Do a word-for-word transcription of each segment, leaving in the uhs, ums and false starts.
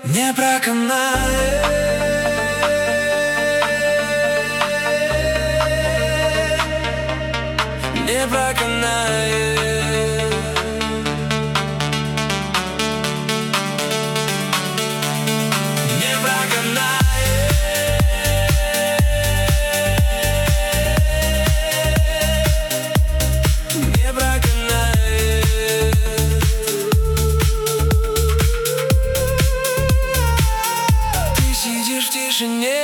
Не проканает, не проканает, не проканает, не проканает. Ты сидишь в тишине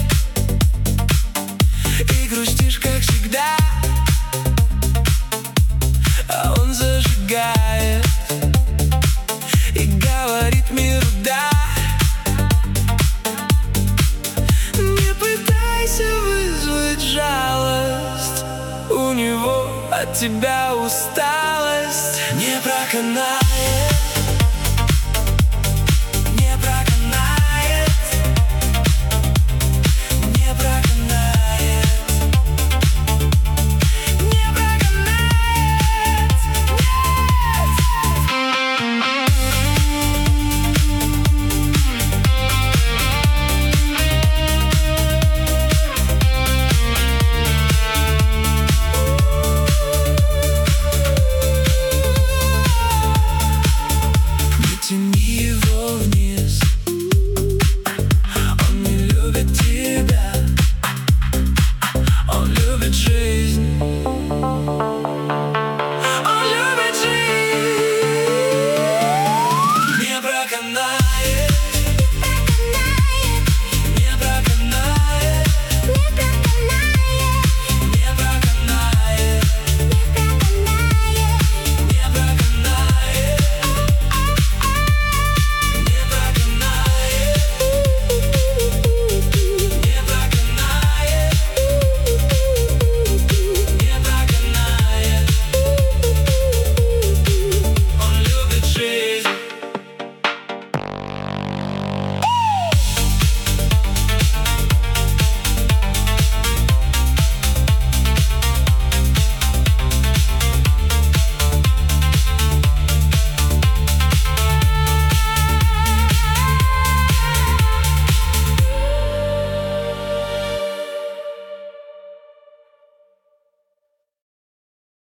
и грустишь, как всегда, а он зажигает и говорит миру да. Не пытайся вызвать жалость, у него от тебя усталость. Не проканает, не проканает, не проканает, не проканает, не тяни его вниз.